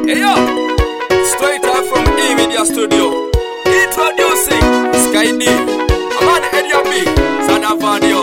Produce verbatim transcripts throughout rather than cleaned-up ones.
Hey yo, straight out from E-Media Studio, introducing Sky D, Aman Edia B, Sanavadio.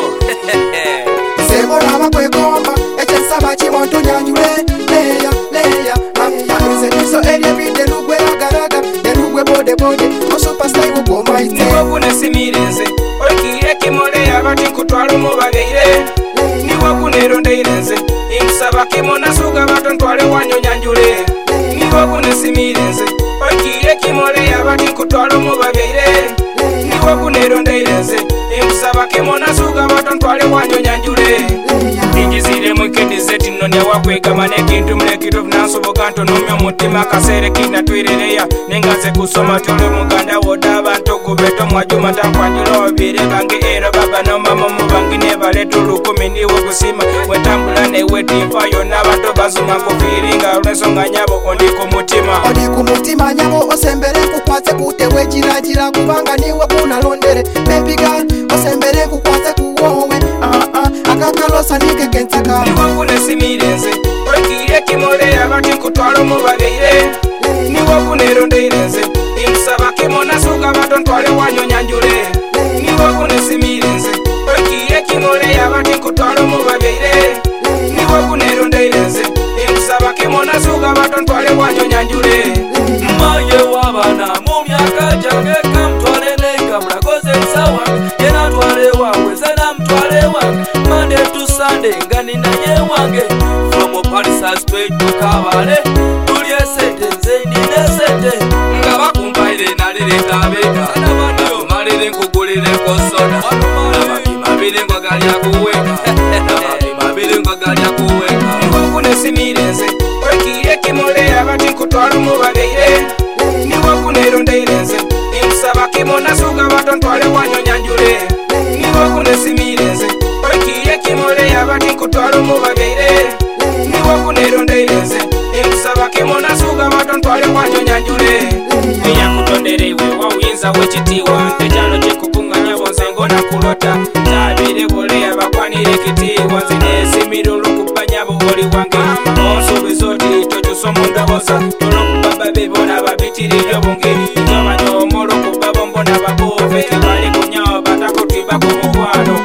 Sebo raba kwe gomba, eche sabachi wanto nyanyule, leya, leya, leya. Nze niso Edia B, delugwe agaraga, delugwe bode bode, no superstar iwo goma ite. Niwo kune simirenze, oikiye kimole abati kutwalo mubageire. Niwo kune ronde irenze, imsaba kimona suga bato ntwale wanyo nyanjule. Niwo kune simirenze, oikiye kimole abati kutwalo mubageire. Niwo kune ronde irenze, imsaba kimona suga bato ntwale wanyo nyanjule. Injizire mwikendi zeti nonya wakwega manekintu mlekiro vnansoboka ntonomya mutima kasere kina twirereya nengaze kusoma tole muganda woda abantu kubeto mwajuma tankwanjula obire bange ero baba no mama mubangi ne baleto lukumi niwo kusima wetambula ne wetimfa yona abantu bazuma kufiringa olwensonga nyabo ondi ku mutima ondi ku mutima nyabo osembere kukwatse kutewe jiragira kubanga niwe kunalondere baby girl osembere kukwatse kuwowe ah ah akakalosa nike kentaka niwo kune simirenze oikiye kimole abati kutwalo mubageire niwo kune ronde irenze imsaba kimona suga bato ntwale wanyo nyanjule niwo kune simirenze oikiye kimole abati kutwalo mubageire niwo kune ronde irenze imsaba kimona suga bato ntwale wanyo nyanjule Maye wabana mu myaka jange kamtwale nenga mulakoze sawa yena twale wawe zena mtwale wange Monday to Sunday ngani naye wange from Paris straight to Kabale tulye sente nzendi ne sente nga bakumbaire nalire kabeka nabanyo malire nkugulire ko soda nabapima birengo gali akuweka nabapima birengo gali akuweka niwo kune simirenze oikiye kimole abati kutwalo mubageire niwo kune ronde irenze imsaba kimona suga bato ntwale wanyo nyanjule niwo kune simirenze oikiye kimole abati kutwalo mubageire niwo kune ronde irenze imsaba kimona suga bato ntwale wanyo nyanjule eyakutondere iwe wawuyinza wekitiwa tejalo kyekukunganya bonzengo nakulota tabire bole abakwanire kitiwa nzinesimira olwokubanyabo oli wange onsuubiza oti tokyusomundaboza olwokubaba bebona babitiriryo bungeri ngabanyooma olwokubaba mbona babove tebali kunyawo batakutiba ku mukwano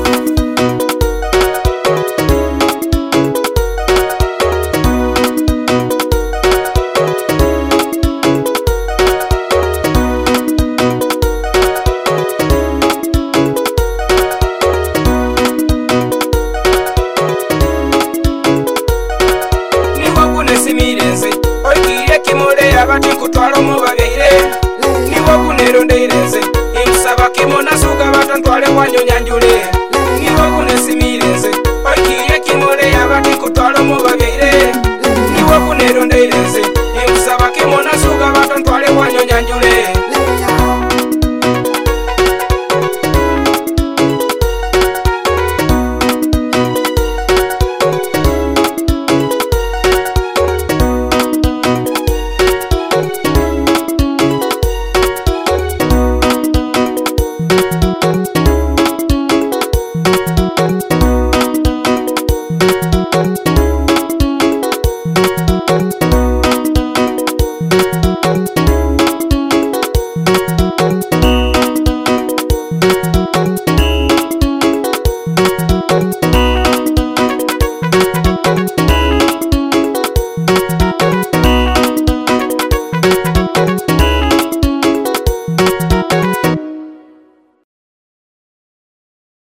simirenze oikiye kimole abati kutwalo mubageire niwo kune ronde irenze imsaba kimona suga bato ntwale wanyo nyanjule niwo kune simirenze oikiye kimole abati kutwalo mubageire niwo kune ronde irenze